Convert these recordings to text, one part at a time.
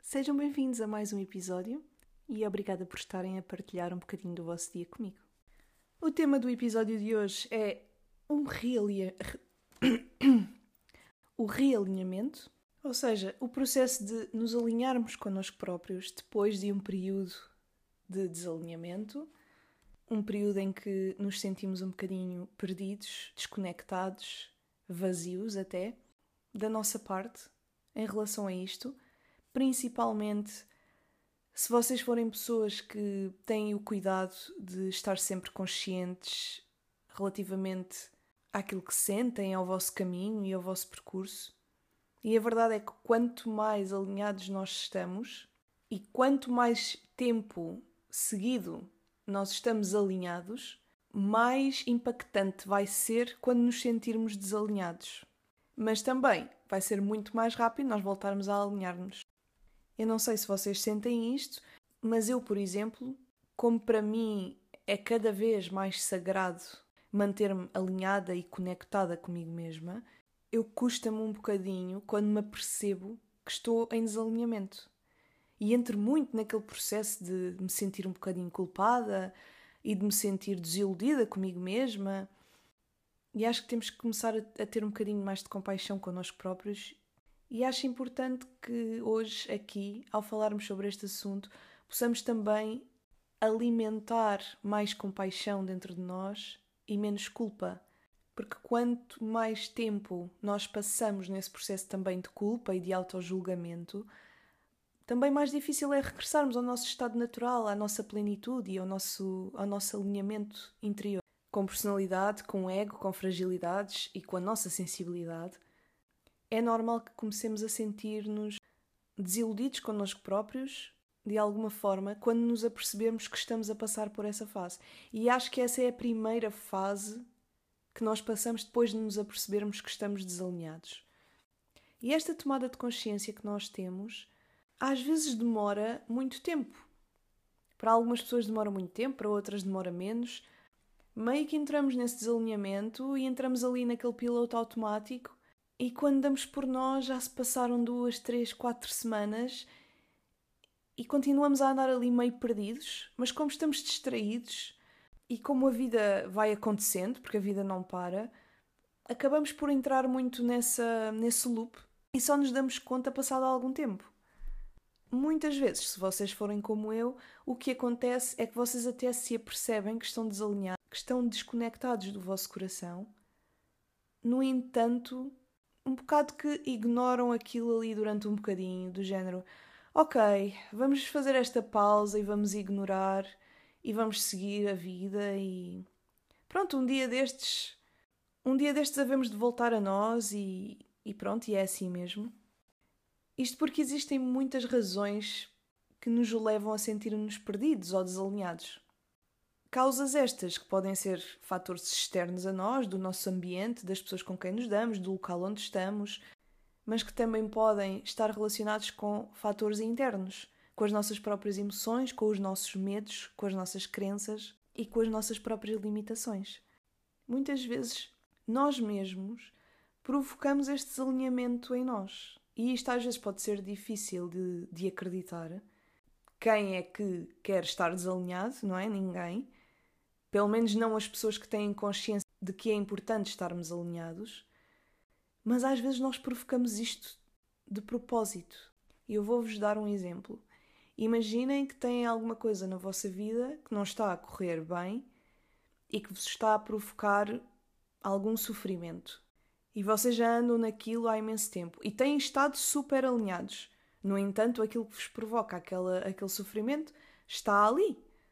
Sejam bem-vindos a mais um episódio e obrigada por estarem a partilhar um bocadinho do vosso dia comigo. O tema do episódio de hoje é o realinhamento, ou seja, o processo de nos alinharmos connosco próprios depois de um período de desalinhamento, um período em que nos sentimos um bocadinho perdidos, desconectados, vazios até, da nossa parte em relação a isto. Principalmente se vocês forem pessoas que têm o cuidado de estar sempre conscientes relativamente àquilo que sentem, ao vosso caminho e ao vosso percurso. E a verdade é que quanto mais alinhados nós estamos e quanto mais tempo seguido nós estamos alinhados, mais impactante vai ser quando nos sentirmos desalinhados. Mas também vai ser muito mais rápido nós voltarmos a alinhar-nos. Eu não sei se vocês sentem isto, mas eu, por exemplo, como para mim é cada vez mais sagrado manter-me alinhada e conectada comigo mesma, eu custa-me um bocadinho quando me apercebo que estou em desalinhamento. E entro muito naquele processo de me sentir um bocadinho culpada e de me sentir desiludida comigo mesma. E acho que temos que começar a ter um bocadinho mais de compaixão connosco próprios. E acho importante que hoje, aqui, ao falarmos sobre este assunto, possamos também alimentar mais compaixão dentro de nós e menos culpa. Porque quanto mais tempo nós passamos nesse processo também de culpa e de autojulgamento, também mais difícil é regressarmos ao nosso estado natural, à nossa plenitude e ao nosso alinhamento interior. Com personalidade, com ego, com fragilidades e com a nossa sensibilidade. É normal que comecemos a sentir-nos desiludidos connosco próprios, de alguma forma, quando nos apercebemos que estamos a passar por essa fase. E acho que essa é a primeira fase que nós passamos depois de nos apercebermos que estamos desalinhados. E esta tomada de consciência que nós temos, às vezes demora muito tempo. Para algumas pessoas demora muito tempo, para outras demora menos. Meio que entramos nesse desalinhamento e entramos ali naquele piloto automático. E quando damos por nós, já se passaram 2, 3, 4 semanas e continuamos a andar ali meio perdidos, mas como estamos distraídos e como a vida vai acontecendo, porque a vida não para, acabamos por entrar muito nesse loop e só nos damos conta passado algum tempo. Muitas vezes, se vocês forem como eu, o que acontece é que vocês até se apercebem que estão desalinhados, que estão desconectados do vosso coração. No entanto, um bocado que ignoram aquilo ali durante um bocadinho, do género, ok, vamos fazer esta pausa e vamos ignorar e vamos seguir a vida e pronto, um dia destes havemos de voltar a nós e pronto, e é assim mesmo. Isto porque existem muitas razões que nos levam a sentir-nos perdidos ou desalinhados. Causas estas que podem ser fatores externos a nós, do nosso ambiente, das pessoas com quem nos damos, do local onde estamos, mas que também podem estar relacionados com fatores internos, com as nossas próprias emoções, com os nossos medos, com as nossas crenças e com as nossas próprias limitações. Muitas vezes, nós mesmos provocamos este desalinhamento em nós. E isto às vezes pode ser difícil de acreditar. Quem é que quer estar desalinhado? Não é? Ninguém. Pelo menos não as pessoas que têm consciência de que é importante estarmos alinhados. Mas às vezes nós provocamos isto de propósito. E eu vou-vos dar um exemplo. Imaginem que têm alguma coisa na vossa vida que não está a correr bem e que vos está a provocar algum sofrimento. E vocês já andam naquilo há imenso tempo e têm estado super alinhados. No entanto, aquilo que vos provoca aquele sofrimento está ali.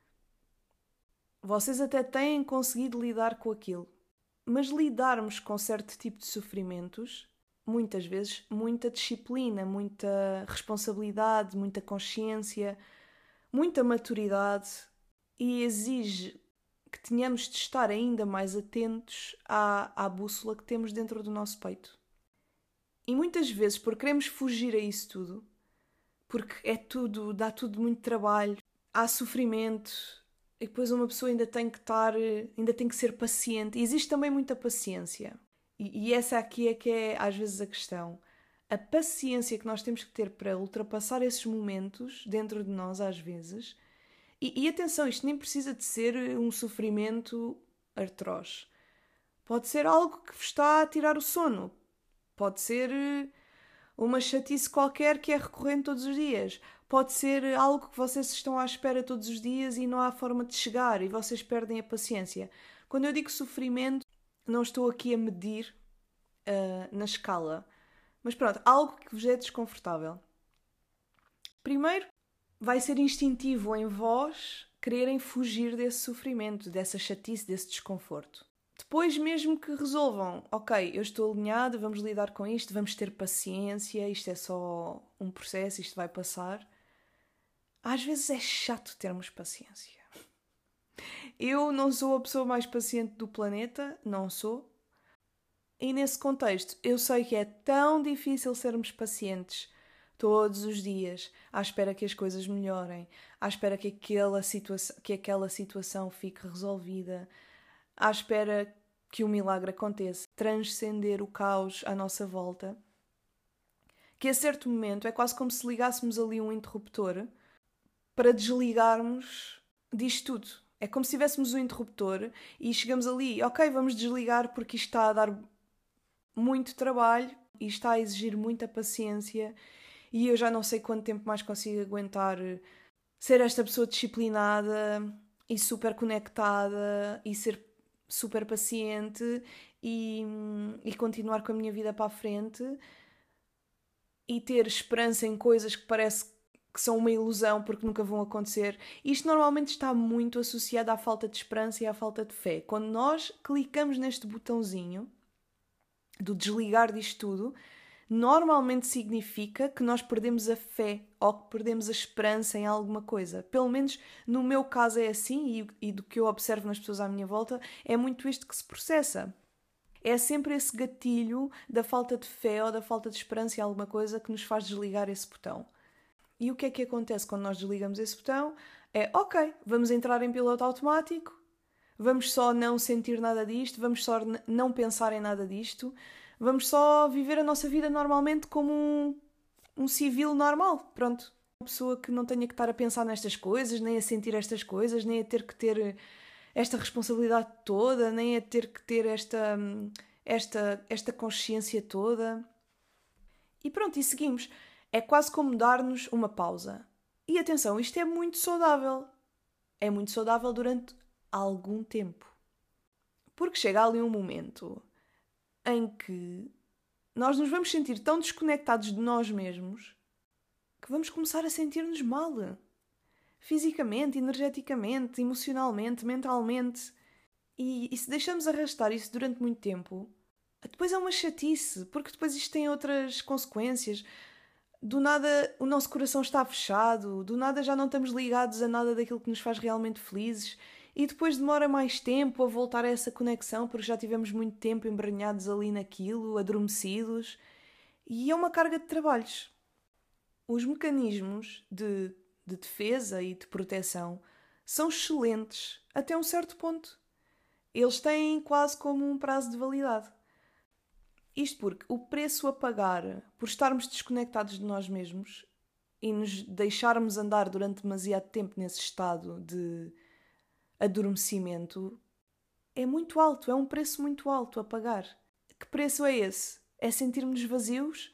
Vocês até têm conseguido lidar com aquilo. Mas lidarmos com certo tipo de sofrimentos, muitas vezes, muita disciplina, muita responsabilidade, muita consciência, muita maturidade e exige que tenhamos de estar ainda mais atentos à bússola que temos dentro do nosso peito. E muitas vezes, por queremos fugir a isso tudo, porque dá tudo muito trabalho, há sofrimento, e depois uma pessoa ainda tem que ser paciente. E existe também muita paciência. E essa aqui é que é às vezes a questão. a paciência que nós temos que ter para ultrapassar esses momentos dentro de nós, às vezes. E atenção, isto nem precisa de ser um sofrimento atroz. Pode ser algo que vos está a tirar o sono. Pode ser uma chatice qualquer que é recorrente todos os dias. Pode ser algo que vocês estão à espera todos os dias e não há forma de chegar e vocês perdem a paciência. Quando eu digo sofrimento, não estou aqui a medir na escala. Mas pronto, algo que vos é desconfortável. Primeiro, vai ser instintivo em vós quererem fugir desse sofrimento, dessa chatice, desse desconforto. Depois, mesmo que resolvam, ok, eu estou alinhada, vamos lidar com isto, vamos ter paciência, isto é só um processo, isto vai passar. Às vezes é chato termos paciência. Eu não sou a pessoa mais paciente do planeta, não sou. E nesse contexto, eu sei que é tão difícil sermos pacientes todos os dias, à espera que as coisas melhorem, à espera que aquela situação fique resolvida, à espera que o milagre aconteça, transcender o caos à nossa volta, que a certo momento é quase como se ligássemos ali um interruptor para desligarmos disto tudo. É como se tivéssemos um interruptor e chegamos ali, ok, vamos desligar porque isto está a dar muito trabalho e está a exigir muita paciência e eu já não sei quanto tempo mais consigo aguentar ser esta pessoa disciplinada e super conectada e ser super paciente e continuar com a minha vida para a frente e ter esperança em coisas que parece que são uma ilusão porque nunca vão acontecer. Isto normalmente está muito associado à falta de esperança e à falta de fé. Quando nós clicamos neste botãozinho do desligar disto tudo, normalmente significa que nós perdemos a fé ou que perdemos a esperança em alguma coisa. Pelo menos no meu caso é assim e do que eu observo nas pessoas à minha volta é muito isto que se processa. É sempre esse gatilho da falta de fé ou da falta de esperança em alguma coisa que nos faz desligar esse botão. E o que é que acontece quando nós desligamos esse botão? É, ok, vamos entrar em piloto automático, vamos só não sentir nada disto, vamos só não pensar em nada disto, vamos só viver a nossa vida normalmente como um civil normal, pronto. Uma pessoa que não tenha que estar a pensar nestas coisas, nem a sentir estas coisas, nem a ter que ter esta responsabilidade toda, nem a ter que ter esta consciência toda. E pronto, e seguimos. É quase como dar-nos uma pausa. E atenção, isto é muito saudável. É muito saudável durante algum tempo. Porque chega ali um momento em que nós nos vamos sentir tão desconectados de nós mesmos que vamos começar a sentir-nos mal. Fisicamente, energeticamente, emocionalmente, mentalmente. E se deixamos arrastar isso durante muito tempo, depois é uma chatice, porque depois isto tem outras consequências. Do nada o nosso coração está fechado, do nada já não estamos ligados a nada daquilo que nos faz realmente felizes e depois demora mais tempo a voltar a essa conexão porque já tivemos muito tempo embranhados ali naquilo, adormecidos, e é uma carga de trabalhos. Os mecanismos de defesa e de proteção são excelentes até um certo ponto. Eles têm quase como um prazo de validade. Isto porque o preço a pagar por estarmos desconectados de nós mesmos e nos deixarmos andar durante demasiado tempo nesse estado de adormecimento é muito alto, é um preço muito alto a pagar. Que preço é esse? É sentirmos vazios?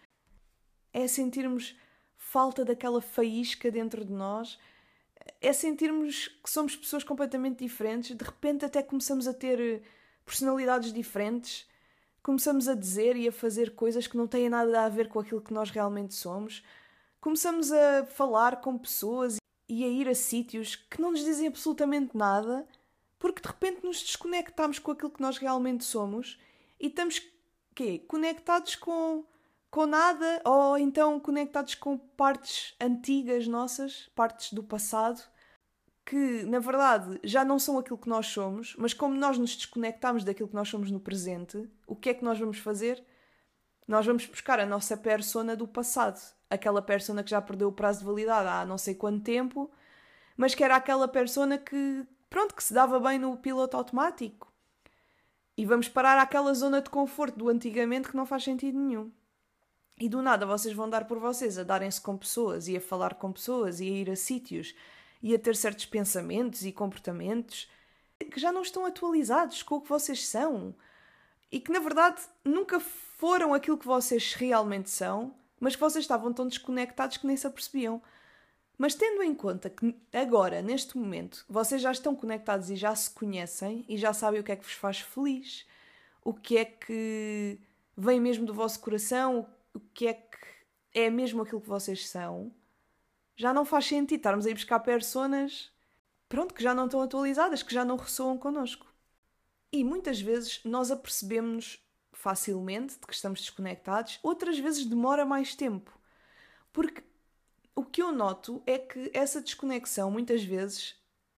É sentirmos falta daquela faísca dentro de nós? É sentirmos que somos pessoas completamente diferentes? De repente até começamos a ter personalidades diferentes? Começamos a dizer e a fazer coisas que não têm nada a ver com aquilo que nós realmente somos. Começamos a falar com pessoas e a ir a sítios que não nos dizem absolutamente nada, porque de repente nos desconectamos com aquilo que nós realmente somos e estamos conectados com nada, ou então conectados com partes antigas nossas, partes do passado, que, na verdade, já não são aquilo que nós somos, mas como nós nos desconectamos daquilo que nós somos no presente, o que é que nós vamos fazer? Nós vamos buscar a nossa persona do passado. Aquela persona que já perdeu o prazo de validade há não sei quanto tempo, mas que era aquela persona que, pronto, que se dava bem no piloto automático. E vamos parar àquela zona de conforto do antigamente que não faz sentido nenhum. E do nada vocês vão dar por vocês a darem-se com pessoas e a falar com pessoas e a ir a sítios e a ter certos pensamentos e comportamentos que já não estão atualizados com o que vocês são e que na verdade nunca foram aquilo que vocês realmente são, mas que vocês estavam tão desconectados que nem se apercebiam. Mas tendo em conta que agora, neste momento, vocês já estão conectados e já se conhecem e já sabem o que é que vos faz feliz, o que é que vem mesmo do vosso coração, o que é mesmo aquilo que vocês são, já não faz sentido estarmos a ir buscar personas, pronto, que já não estão atualizadas, que já não ressoam connosco. E muitas vezes nós apercebemos-nos facilmente de que estamos desconectados, outras vezes demora mais tempo. Porque o que eu noto é que essa desconexão muitas vezes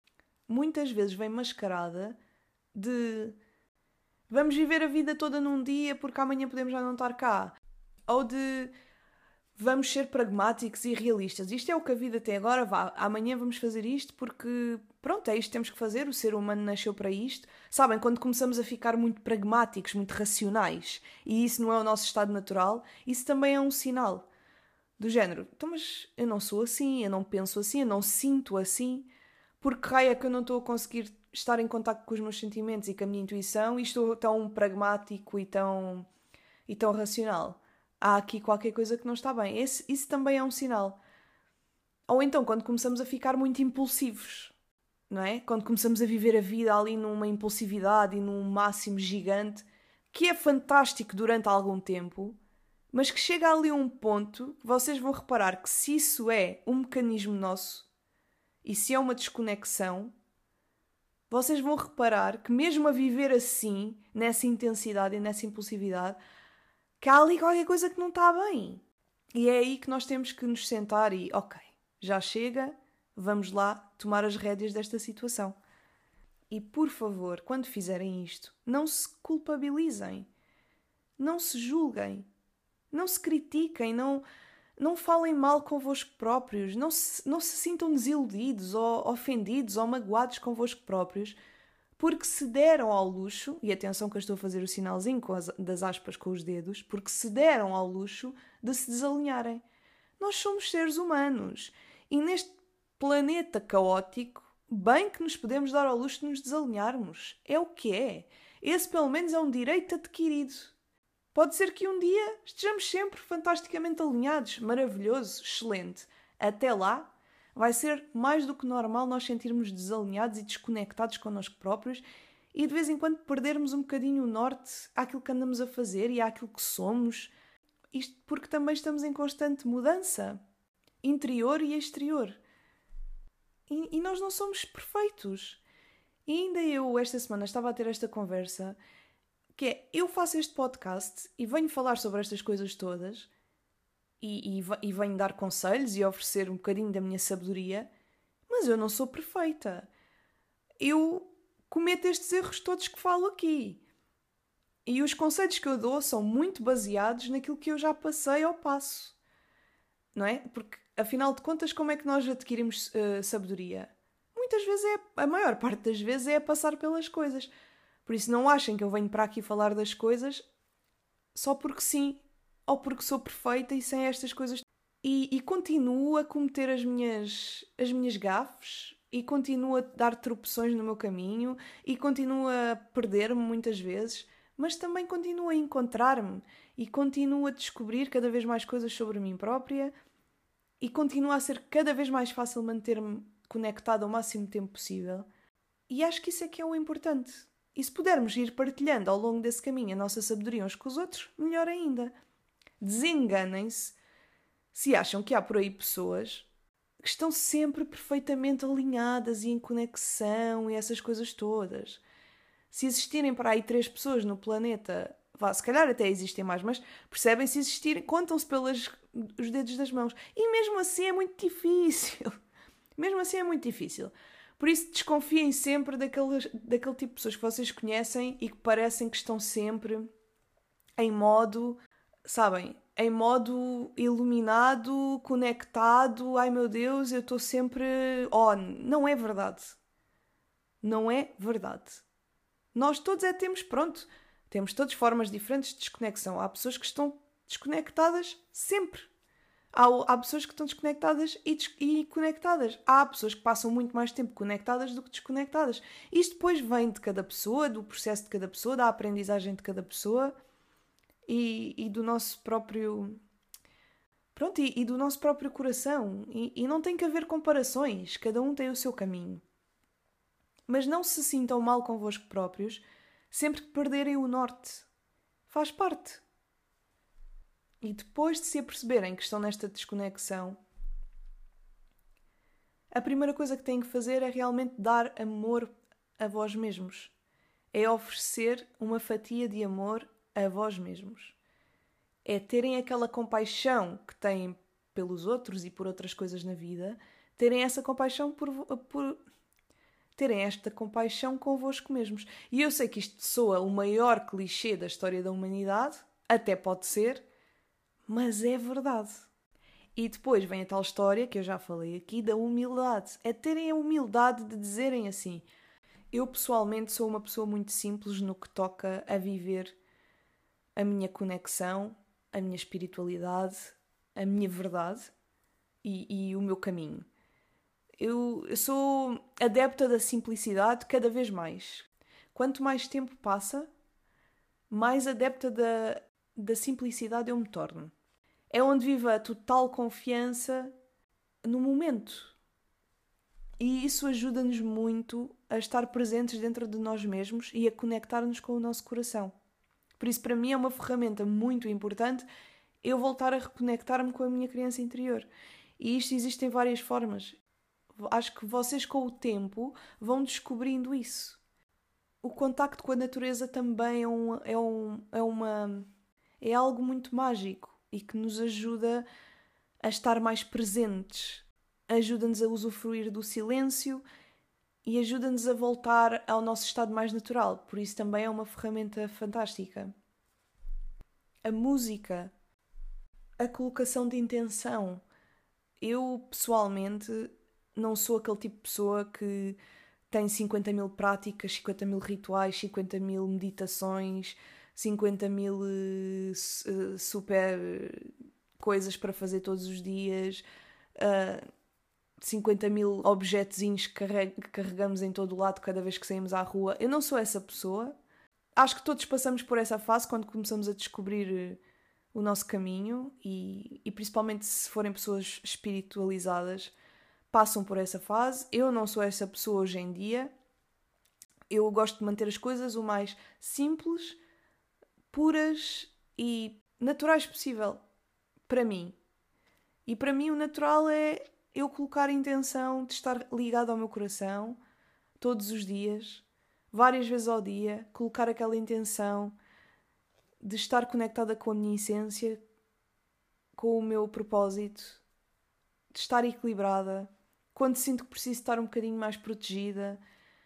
vem mascarada de vamos viver a vida toda num dia porque amanhã podemos já não estar cá. Ou de vamos ser pragmáticos e realistas. Isto é o que a vida tem agora, vá, amanhã vamos fazer isto porque, pronto, é isto que temos que fazer, o ser humano nasceu para isto. Sabem, quando começamos a ficar muito pragmáticos, muito racionais, e isso não é o nosso estado natural, isso também é um sinal. Do género, então mas eu não sou assim, eu não penso assim, eu não sinto assim, porque raio é que eu não estou a conseguir estar em contacto com os meus sentimentos e com a minha intuição e estou tão pragmático e tão racional. Há aqui qualquer coisa que não está bem. Isso também é um sinal. Ou então, quando começamos a ficar muito impulsivos, não é? Quando começamos a viver a vida ali numa impulsividade e num máximo gigante, que é fantástico durante algum tempo, mas que chega ali a um ponto que vocês vão reparar que se isso é um mecanismo nosso e se é uma desconexão, vocês vão reparar que mesmo a viver assim, nessa intensidade e nessa impulsividade, que há ali qualquer coisa que não está bem. E é aí que nós temos que nos sentar e, ok, já chega, vamos lá tomar as rédeas desta situação. E, por favor, quando fizerem isto, não se culpabilizem, não se julguem, não se critiquem, não falem mal convosco próprios, não se sintam desiludidos ou ofendidos ou magoados convosco próprios, porque se deram ao luxo, e atenção que eu estou a fazer o sinalzinho das aspas com os dedos, porque se deram ao luxo de se desalinharem. Nós somos seres humanos e neste planeta caótico, bem que nos podemos dar ao luxo de nos desalinharmos. É o que é. Esse pelo menos é um direito adquirido. Pode ser que um dia estejamos sempre fantasticamente alinhados, maravilhoso, excelente. Até lá, vai ser mais do que normal nós sentirmos desalinhados e desconectados connosco próprios e de vez em quando perdermos um bocadinho o norte àquilo que andamos a fazer e àquilo que somos. Isto porque também estamos em constante mudança, interior e exterior. E nós não somos perfeitos. E ainda eu, esta semana, estava a ter esta conversa, que é, eu faço este podcast e venho falar sobre estas coisas todas e venho dar conselhos e oferecer um bocadinho da minha sabedoria, mas eu não sou perfeita. Eu cometo estes erros todos que falo aqui. E os conselhos que eu dou são muito baseados naquilo que eu já passei ou passo. Não é? Porque, afinal de contas, como é que nós adquirimos sabedoria? Muitas vezes a maior parte das vezes é a passar pelas coisas. Por isso não achem que eu venho para aqui falar das coisas só porque sim, ou porque sou perfeita e sem estas coisas. E continuo a cometer as minhas gafes, e continuo a dar tropeções no meu caminho, e continuo a perder-me muitas vezes, mas também continuo a encontrar-me, e continuo a descobrir cada vez mais coisas sobre mim própria, e continua a ser cada vez mais fácil manter-me conectada ao máximo tempo possível. E acho que isso é que é o importante. E se pudermos ir partilhando ao longo desse caminho a nossa sabedoria uns com os outros, melhor ainda. Desenganem-se se acham que há por aí pessoas que estão sempre perfeitamente alinhadas e em conexão e essas coisas todas. Se existirem para aí 3 pessoas no planeta, se calhar até existem mais, mas percebem, se existirem, contam-se pelos os dedos das mãos. E mesmo assim é muito difícil. Mesmo assim é muito difícil. Por isso desconfiem sempre daquele tipo de pessoas que vocês conhecem e que parecem que estão sempre em modo, sabem, em modo iluminado, conectado, ai meu Deus, eu estou sempre on. Não é verdade. Não é verdade. Nós todos temos todas formas diferentes de desconexão. Há pessoas que estão desconectadas sempre. Há pessoas que estão desconectadas e conectadas. Há pessoas que passam muito mais tempo conectadas do que desconectadas. Isto depois vem de cada pessoa, do processo de cada pessoa, da aprendizagem de cada pessoa e do nosso próprio... Pronto, e do nosso próprio coração. E não tem que haver comparações. Cada um tem o seu caminho. Mas não se sintam mal convosco próprios sempre que perderem o norte. Faz parte. E depois de se aperceberem que estão nesta desconexão, a primeira coisa que têm que fazer é realmente dar amor a vós mesmos. É oferecer uma fatia de amor a vós mesmos. É terem aquela compaixão que têm pelos outros e por outras coisas na vida, terem essa compaixão terem esta compaixão convosco mesmos. E eu sei que isto soa o maior clichê da história da humanidade, até pode ser, mas é verdade. E depois vem a tal história, que eu já falei aqui, da humildade. É terem a humildade de dizerem assim: eu pessoalmente sou uma pessoa muito simples no que toca a viver a minha conexão, a minha espiritualidade, a minha verdade e o meu caminho. Eu sou adepta da simplicidade cada vez mais. Quanto mais tempo passa, mais adepta da simplicidade eu me torno. É onde vive a total confiança no momento. E isso ajuda-nos muito a estar presentes dentro de nós mesmos e a conectar-nos com o nosso coração. Por isso, para mim, é uma ferramenta muito importante eu voltar a reconectar-me com a minha criança interior. E isto existe em várias formas. Acho que vocês, com o tempo, vão descobrindo isso. O contacto com a natureza também é algo muito mágico e que nos ajuda a estar mais presentes. Ajuda-nos a usufruir do silêncio e ajuda-nos a voltar ao nosso estado mais natural. Por isso também é uma ferramenta fantástica. A música, a colocação de intenção. Eu, pessoalmente, não sou aquele tipo de pessoa que tem 50 mil práticas, 50 mil rituais, 50 mil meditações, 50 mil super coisas para fazer todos os dias, 50 mil objetozinhos que carregamos em todo o lado cada vez que saímos à rua. Eu não sou essa pessoa. Acho que todos passamos por essa fase quando começamos a descobrir o nosso caminho e principalmente se forem pessoas espiritualizadas, passam por essa fase. Eu não sou essa pessoa hoje em dia. Eu gosto de manter as coisas o mais simples, puras e naturais possível para mim. E para mim o natural é eu colocar a intenção de estar ligado ao meu coração todos os dias, várias vezes ao dia, colocar aquela intenção de estar conectada com a minha essência, com o meu propósito, de estar equilibrada. Quando sinto que preciso estar um bocadinho mais protegida,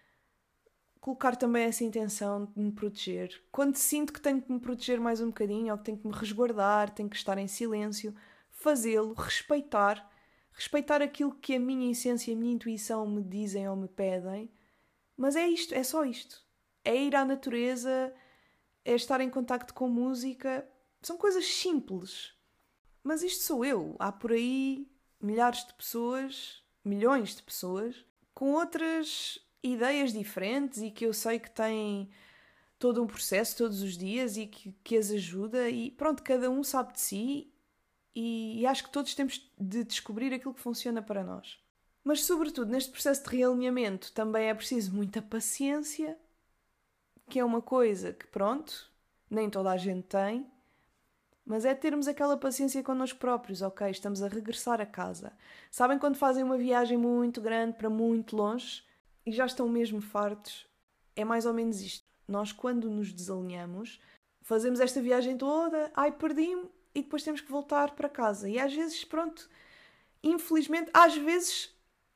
colocar também essa intenção de me proteger. Quando sinto que tenho que me proteger mais um bocadinho, ou que tenho que me resguardar, tenho que estar em silêncio, fazê-lo, respeitar aquilo que a minha essência e a minha intuição me dizem ou me pedem. Mas é isto, é só isto. É ir à natureza, é estar em contacto com música. São coisas simples. Mas isto sou eu. Há por aí milhares de pessoas, milhões de pessoas, com outras ideias diferentes e que eu sei que têm todo um processo todos os dias e que as ajuda. E pronto, cada um sabe de si e acho que todos temos de descobrir aquilo que funciona para nós. Mas, sobretudo, neste processo de realinhamento também é preciso muita paciência, que é uma coisa que, pronto, nem toda a gente tem, mas é termos aquela paciência connosco próprios. Ok, estamos a regressar a casa. Sabem quando fazem uma viagem muito grande para muito longe e já estão mesmo fartos? É mais ou menos isto. Nós, quando nos desalinhamos, fazemos esta viagem toda, perdi-me, e depois temos que voltar para casa. E às vezes, pronto, infelizmente, às vezes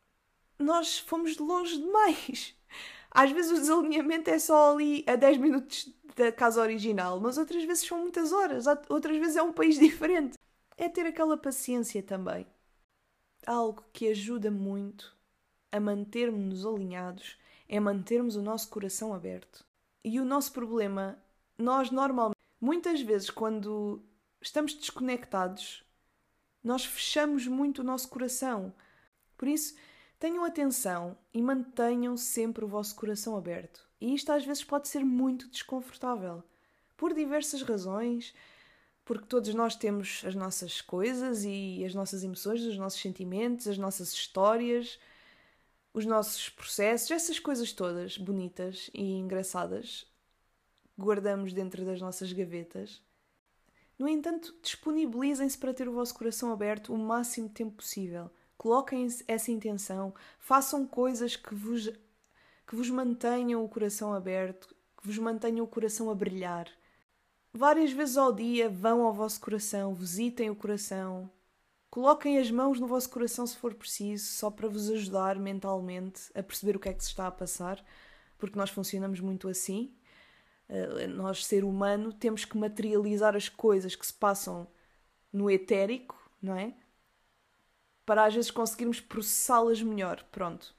nós fomos de longe demais. Às vezes o desalinhamento é só ali a 10 minutos da casa original, mas outras vezes são muitas horas, outras vezes é um país diferente. É ter aquela paciência também. Algo que ajuda muito a mantermos-nos alinhados é mantermos o nosso coração aberto. E o nosso problema, nós normalmente, muitas vezes quando estamos desconectados, nós fechamos muito o nosso coração. Por isso, tenham atenção e mantenham sempre o vosso coração aberto. E isto às vezes pode ser muito desconfortável, por diversas razões, porque todos nós temos as nossas coisas e as nossas emoções, os nossos sentimentos, as nossas histórias, os nossos processos, essas coisas todas bonitas e engraçadas, guardamos dentro das nossas gavetas. No entanto, disponibilizem-se para ter o vosso coração aberto o máximo tempo possível. Coloquem essa intenção, façam coisas que vos mantenham o coração aberto, que vos mantenham o coração a brilhar. Várias vezes ao dia vão ao vosso coração, visitem o coração, coloquem as mãos no vosso coração se for preciso, só para vos ajudar mentalmente a perceber o que é que se está a passar, porque nós funcionamos muito assim. Nós, ser humano, temos que materializar as coisas que se passam no etérico, não é? Para às vezes conseguirmos processá-las melhor. Pronto.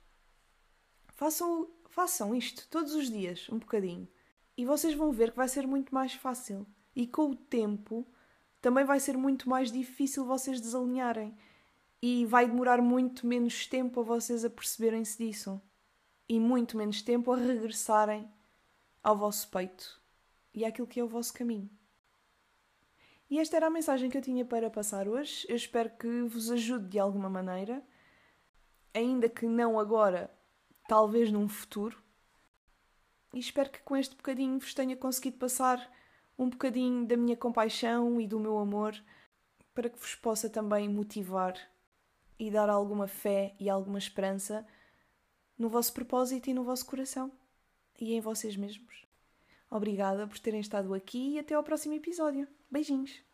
Façam isto todos os dias, um bocadinho. E vocês vão ver que vai ser muito mais fácil. E com o tempo também vai ser muito mais difícil vocês desalinharem. E vai demorar muito menos tempo a vocês a perceberem-se disso. E muito menos tempo a regressarem ao vosso peito e àquilo que é o vosso caminho. E esta era a mensagem que eu tinha para passar hoje. Eu espero que vos ajude de alguma maneira, ainda que não agora, talvez num futuro. E espero que com este bocadinho vos tenha conseguido passar um bocadinho da minha compaixão e do meu amor, para que vos possa também motivar e dar alguma fé e alguma esperança no vosso propósito e no vosso coração e em vocês mesmos. Obrigada por terem estado aqui e até ao próximo episódio. Beijinhos!